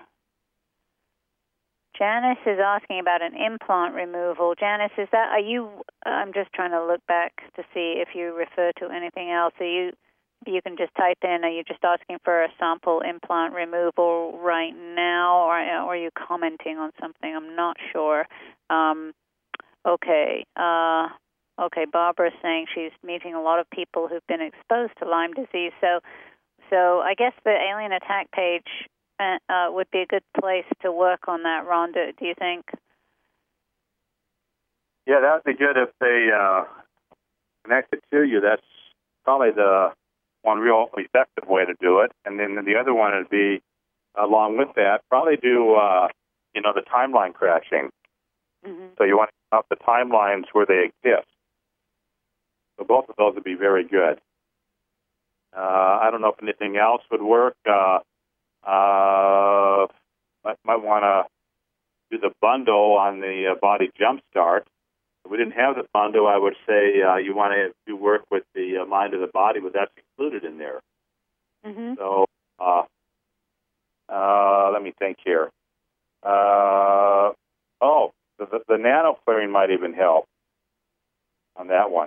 Janice is asking about an implant removal. Janice, is that, are you, I'm just trying to look back to see if you refer to anything else. Are you, you can just type in, are you just asking for a sample implant removal right now, or, or are you commenting on something? I'm not sure. Um, okay. Uh, okay, Barbara's saying she's meeting a lot of people who've been exposed to Lyme disease. So, so I guess the alien attack page Uh, would be a good place to work on that, Rhonda, do you think? Yeah, that would be good if they uh, connect it to you. That's probably the one real effective way to do it. And then the other one would be, along with that, probably do, uh, you know, the timeline crashing. Mm-hmm. So you want to count the timelines where they exist. So both of those would be very good. Uh, I don't know if anything else would work. Uh, Uh, might, might want to do the bundle on the uh, Body Jumpstart. If we didn't have the bundle, I would say uh, you want to do work with the uh, Mind of the Body, but that's included in there. Mm-hmm. So, uh, uh, let me think here. Uh, oh, the, the, the nano clearing might even help on that one.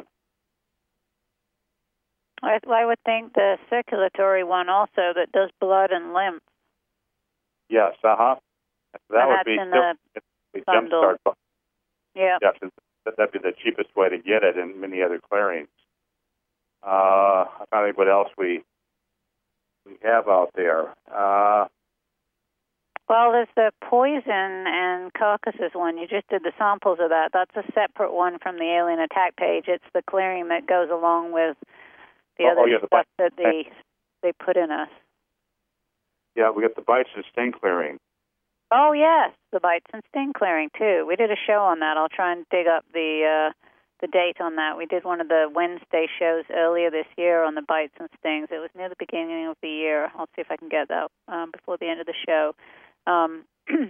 I, I would think the circulatory one also that does blood and lymph. Yes, uh-huh. That and would that's be in the the bundle. Jumpstart. Yeah. Yes, that'd be the cheapest way to get it in many other clearings. Uh, I don't think what else we we have out there. Uh, well, there's the poison and carcasses one. You just did the samples of that. That's a separate one from the alien attack page. It's the clearing that goes along with the oh, other oh, yeah, the stuff bites. that they they put in us. Yeah, we got the bites and sting clearing. Oh yes, the bites and sting clearing too. We did a show on that. I'll try and dig up the uh, the date on that. We did one of the Wednesday shows earlier this year on the bites and stings. It was near the beginning of the year. I'll see if I can get that um, before the end of the show. Um,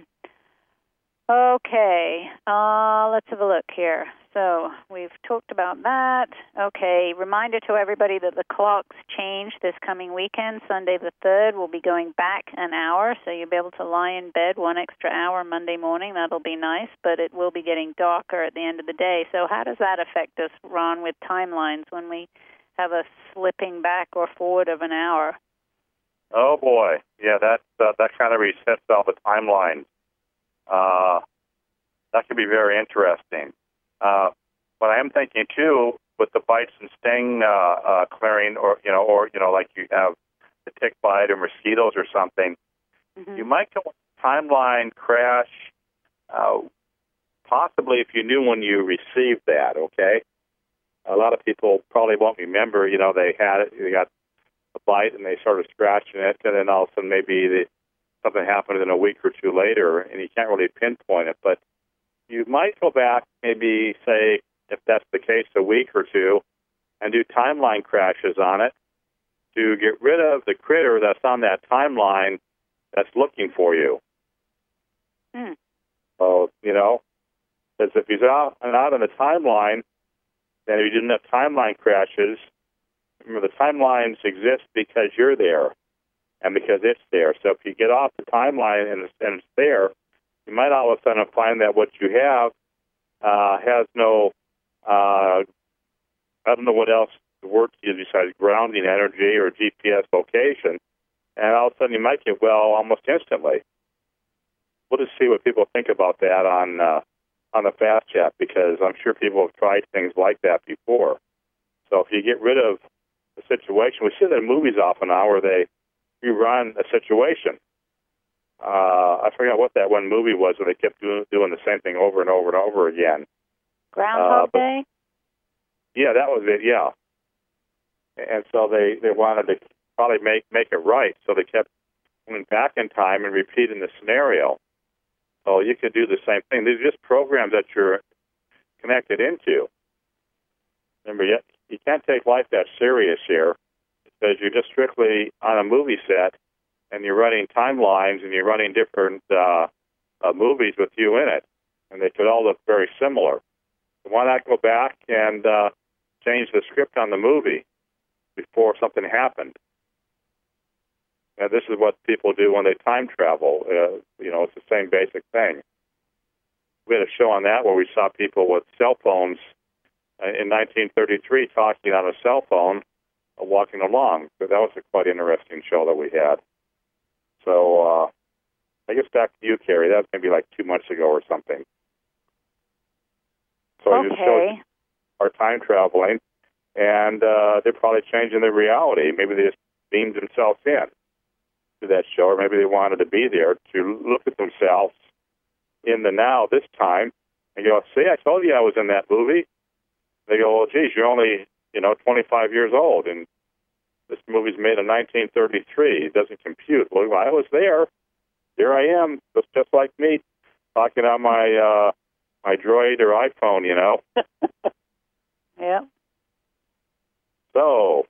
okay, uh, let's have a look here. So we've talked about that. Okay, reminder to everybody that the clocks change this coming weekend. Sunday the third, we'll be going back an hour, so you'll be able to lie in bed one extra hour Monday morning. That'll be nice, but it will be getting darker at the end of the day. So how does that affect us, Ron, with timelines when we have a slipping back or forward of an hour? Oh, boy. Yeah, that, uh, that kind of resets all the timelines. Uh, that could be very interesting. Uh, but I am thinking too, with the bites and sting uh, uh, clearing, or you know, or you know, like you have the tick bite or mosquitoes or something, mm-hmm. you might go timeline crash. Uh, possibly if you knew when you received that. Okay, a lot of people probably won't remember. You know, they had it, they got a bite, and they started scratching it, and then all of a sudden maybe the, something happened in a week or two later, and you can't really pinpoint it, but you might go back, maybe say, if that's the case, a week or two, and do timeline crashes on it to get rid of the critter that's on that timeline that's looking for you. Mm. So, you know, because if he's out and out on the timeline, then if you didn't have timeline crashes, remember, the timelines exist because you're there and because it's there. So if you get off the timeline and it's, and it's there, you might all of a sudden find that what you have uh, has no, uh, I don't know what else the word to use besides grounding energy or G P S location, and all of a sudden you might get well almost instantly. We'll just see what people think about that on uh, on the Fast Chat, because I'm sure people have tried things like that before. So if you get rid of the situation, we see that in movies often now where they rerun a situation. Uh, I forgot what that one movie was where they kept doing, doing the same thing over and over and over again. Groundhog uh, but, Day? Yeah, that was it, yeah. And so they, they wanted to probably make, make it right, so they kept going back in time and repeating the scenario. So you could do the same thing. These are just programs that you're connected into. Remember, you, you can't take life that serious here, because you're just strictly on a movie set, and you're running timelines, and you're running different uh, uh, movies with you in it, and they could all look very similar. So why not go back and uh, change the script on the movie before something happened? And this is what people do when they time travel. Uh, you know, it's the same basic thing. We had a show on that where we saw people with cell phones uh, in nineteen thirty-three talking on a cell phone, uh, walking along. So that was a quite interesting show that we had. So uh, I guess back to you, Carrie. That was maybe like two months ago or something. So okay. it just shows our time traveling, and uh, they're probably changing their reality. Maybe they just beamed themselves in to that show, or maybe they wanted to be there to look at themselves in the now this time and go, see, I told you I was in that movie. They go, well, geez, you're only, you know, twenty-five years old, and this movie's made in nineteen thirty-three. It doesn't compute. Well, I was there. Here I am, just, just like me, talking on my uh, my Droid or iPhone, you know. Yeah. So.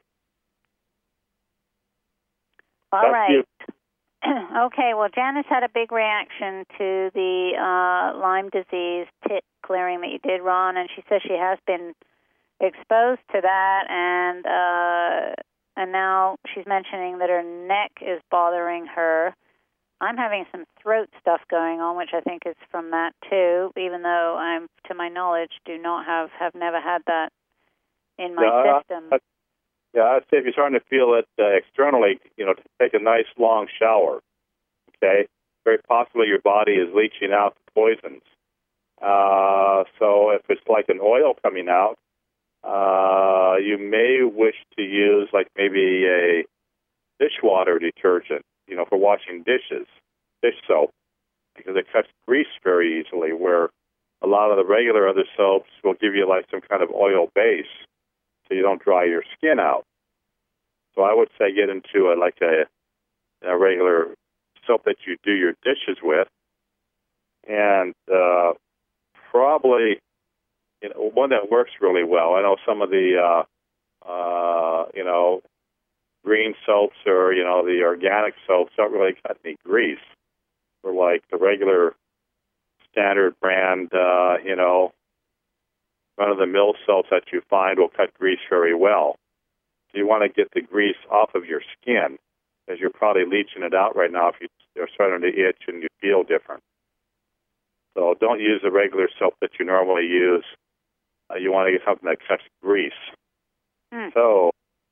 All right. Okay, well, Janice had a big reaction to the uh, Lyme disease tit clearing that you did, Ron, and she says she has been exposed to that, and uh, and now she's mentioning that her neck is bothering her. I'm having some throat stuff going on, which I think is from that too, even though I'm, to my knowledge, do not have, have never had that in my yeah, system. I, I, Yeah, I'd say if you're starting to feel it uh, externally, you know, take a nice long shower, okay? Very possibly your body is leaching out the poisons. Uh, so if it's like an oil coming out, uh, you may wish to use like maybe a dishwater detergent, you know, for washing dishes, dish soap, because it cuts grease very easily, where a lot of the regular other soaps will give you like some kind of oil base, so you don't dry your skin out. So I would say get into a, like a, a regular soap that you do your dishes with, and uh, probably, you know, one that works really well. I know some of the, uh, uh, you know, green soaps or, you know, the organic soaps don't really cut any grease. Or like the regular standard brand, uh, you know, run-of-the-mill soaps that you find will cut grease very well. So you want to get the grease off of your skin, as you're probably leaching it out right now if you're starting to itch and you feel different. So don't use the regular soap that you normally use. Uh, you want to get something that cuts grease. Mm. So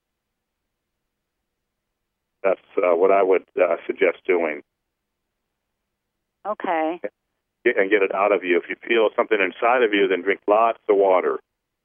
that's uh, what I would uh, suggest doing. Okay. And get it out of you. If you feel something inside of you, then drink lots of water.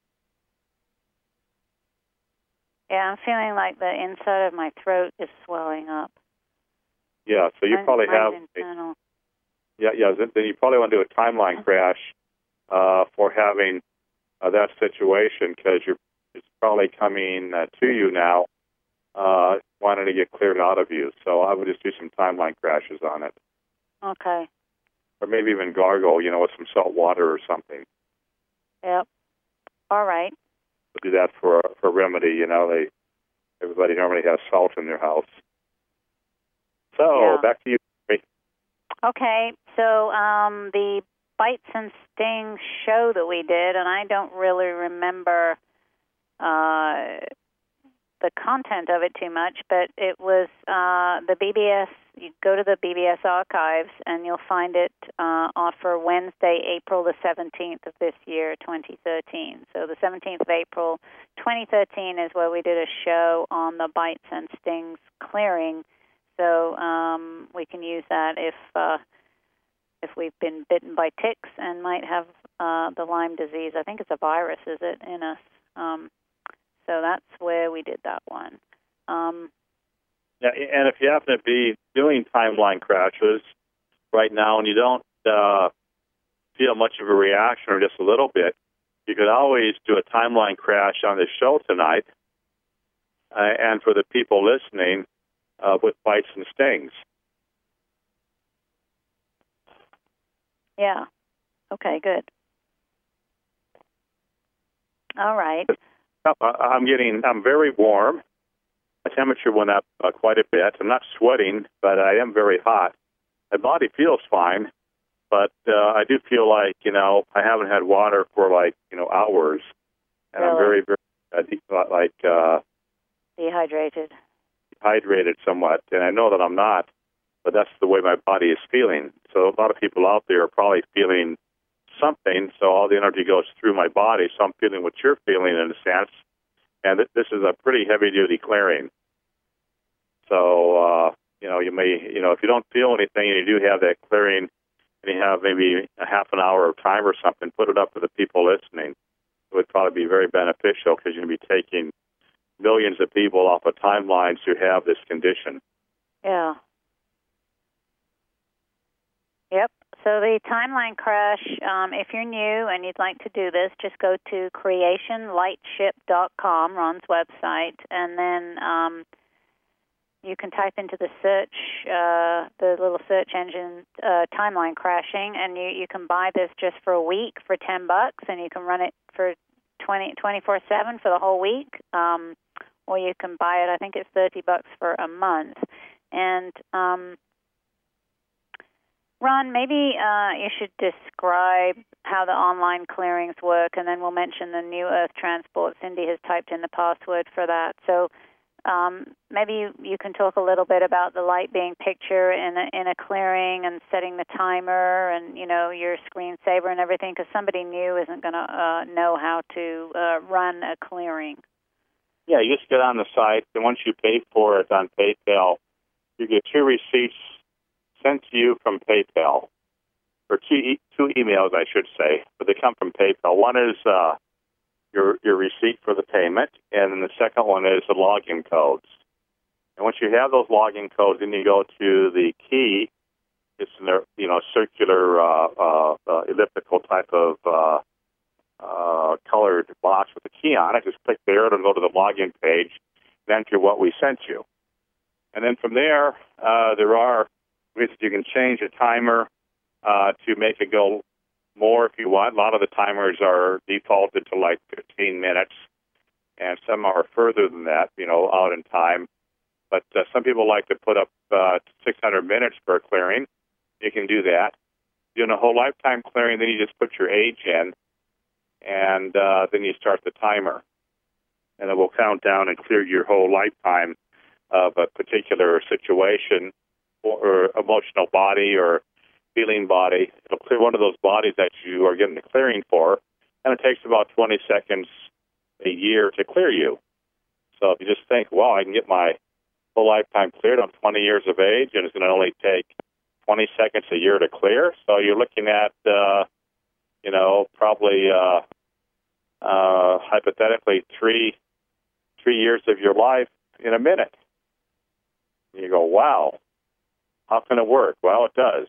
Yeah, I'm feeling like the inside of my throat is swelling up. Yeah, so you Mine, probably have... internal. Yeah, yeah. Then you probably want to do a timeline crash uh, for having uh, that situation, because you're it's probably coming uh, to you now, uh, wanting to get cleared out of you. So I would just do some timeline crashes on it. Okay. Or maybe even gargle, you know, with some salt water or something. Yep. All right. Do that for for remedy. You know, they everybody normally has salt in their house. So Yeah. back to you. Okay. So um, the Bites and Stings show that we did, and I don't really remember uh, the content of it too much, but it was uh, the B B S. You go to the B B S archives, and you'll find it uh, on for Wednesday, April the seventeenth of this year, twenty thirteen. So the seventeenth of April, twenty thirteen is where we did a show on the bites and stings clearing. So um, we can use that if uh, if we've been bitten by ticks and might have uh, the Lyme disease. I think it's a virus, is it, in us? Um, so that's where we did that one. Um, yeah, and if you happen to be doing timeline crashes right now and you don't uh, feel much of a reaction or just a little bit, you could always do a timeline crash on this show tonight. Uh, and for the people listening, uh, with bites and stings. Yeah. Okay, good. All right. I'm getting, I'm very warm. My temperature went up uh, quite a bit. I'm not sweating, but I am very hot. My body feels fine, but uh, I do feel like, you know, I haven't had water for like, you know, hours. And really? I'm very, very, uh, de- like, uh, dehydrated. Dehydrated somewhat. And I know that I'm not, but that's the way my body is feeling. So a lot of people out there are probably feeling something, so all the energy goes through my body, so I'm feeling what you're feeling in a sense. And th- this is a pretty heavy-duty clearing. So, uh, you know, you may, you know, if you don't feel anything and you do have that clearing and you have maybe a half an hour of time or something, put it up for the people listening. It would probably be very beneficial because you're going to be taking millions of people off of timelines who have this condition. Yeah. Yep. So the timeline crash, um, if you're new and you'd like to do this, just go to creation light ship dot com, Ron's website, and then um, you can type into the search, uh, the little search engine, uh, timeline crashing, and you, you can buy this just for a week for ten bucks, and you can run it for twenty, twenty-four seven for the whole week, um, or you can buy it, I think it's thirty bucks for a month. And um, Ron, maybe uh, you should describe how the online clearings work, and then we'll mention the New Earth Transport. Cindy has typed in the password for that. So um, maybe you, you can talk a little bit about the light being picture in a, in a clearing and setting the timer and, you know, your screensaver and everything, because somebody new isn't going to uh, know how to uh, run a clearing. Yeah, you just get on the site, and once you pay for it on PayPal, you get two receipts sent to you from PayPal, or two, e- two emails, I should say, but they come from PayPal. One is uh, your your receipt for the payment, and then the second one is the login codes. And once you have those login codes, then you go to the key. It's in a you know circular uh, uh, uh, elliptical type of uh, uh, colored box with a key on it. Just click there to go to the login page and enter what we sent you. And then from there, uh, there are you can change the timer uh, to make it go more if you want. A lot of the timers are defaulted to like fifteen minutes, and some are further than that, you know, out in time. But uh, some people like to put up uh, six hundred minutes per clearing. You can do that. Doing a whole lifetime clearing, then you just put your age in, and uh, then you start the timer. And it will count down and clear your whole lifetime of a particular situation or emotional body or feeling body. It'll clear one of those bodies that you are getting the clearing for, and it takes about twenty seconds a year to clear you. So if you just think, wow, I can get my whole lifetime cleared. I'm twenty years of age, and it's going to only take twenty seconds a year to clear. So you're looking at, uh, you know, probably uh, uh, hypothetically three three years of your life in a minute. And you go, wow. How can it work? Well, it does.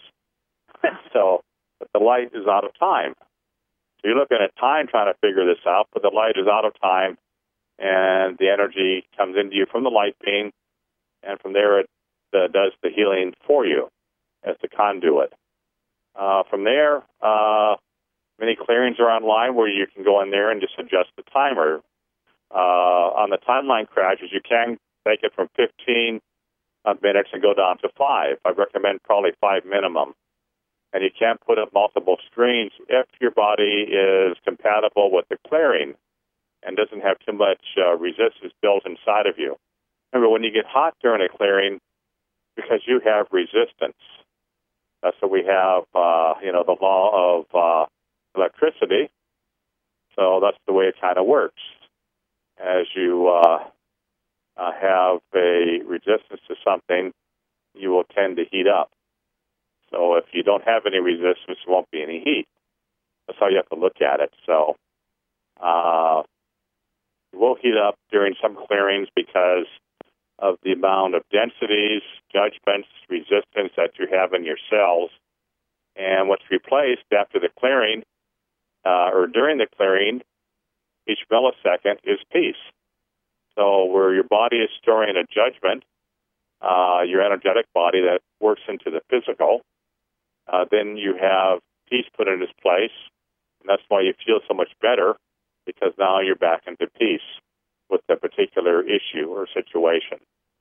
So, but the light is out of time. So you're looking at time trying to figure this out, but the light is out of time, and the energy comes into you from the light beam, and from there it uh, does the healing for you as the conduit. Uh, from there, uh, many clearings are online where you can go in there and just adjust the timer. Uh, on the timeline crashes, you can take it from fifteen Uh, minutes and go down to five. I recommend probably five minimum. And you can't put up multiple screens if your body is compatible with the clearing. and doesn't have too much uh, resistance built inside of you. Remember, when you get hot during a clearing, because you have resistance. Uh, so we have, uh, you know, the law of uh, electricity. So that's the way it kind of works. As you uh, uh, have a resistance to something, you will tend to heat up. So if you don't have any resistance, there won't be any heat. That's how you have to look at it. So uh, it will heat up during some clearings because of the amount of densities, judgments, resistance that you have in your cells. And what's replaced after the clearing uh, or during the clearing, each millisecond is peace. So where your body is storing a judgment, uh, your energetic body that works into the physical, uh, then you have peace put in its place. And that's why you feel so much better, because now you're back into peace with the particular issue or situation.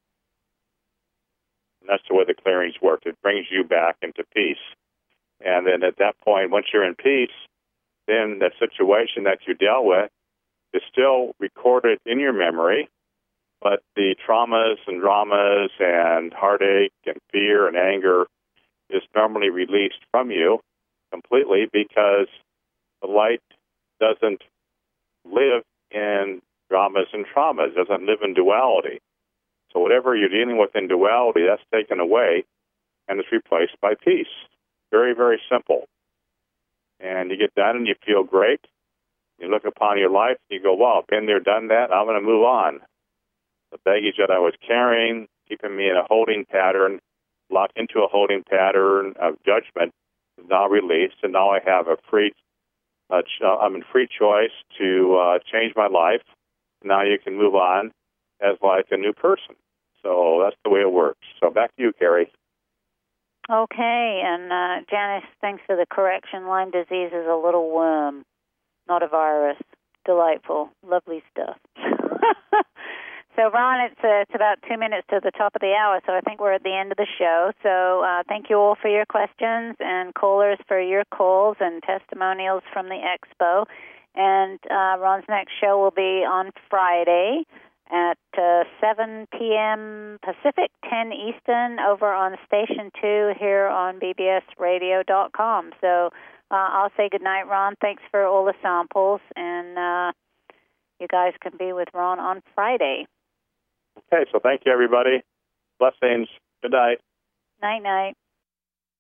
And that's the way the clearings work. It brings you back into peace. And then at that point, once you're in peace, then the situation that you dealt with is still recorded in your memory, but the traumas and dramas and heartache and fear and anger is normally released from you completely, because the light doesn't live in dramas and traumas, doesn't live in duality. So whatever you're dealing with in duality, that's taken away and it's replaced by peace. Very, very simple. And you get done and you feel great. You look upon your life and you go, wow, been there, done that, I'm going to move on. The baggage that I was carrying, keeping me in a holding pattern, locked into a holding pattern of judgment, is now released, and now I have a free, uh, ch- I'm in free choice to uh, change my life. Now you can move on as like a new person. So that's the way it works. So back to you, Carrie. Okay, and uh, Janice, thanks for the correction. Lyme disease is a little worm, not a virus. Delightful, lovely stuff. So, Ron, it's, uh, it's about two minutes to the top of the hour, so I think we're at the end of the show. So uh, thank you all for your questions, and callers for your calls and testimonials from the expo. And uh, Ron's next show will be on Friday at uh, seven p.m. Pacific, ten Eastern, over on Station two here on B B S radio dot com. So uh, I'll say goodnight, Ron. Thanks for all the samples, and uh, you guys can be with Ron on Friday. Okay, so thank you, everybody. Blessings. Good night. Night-night.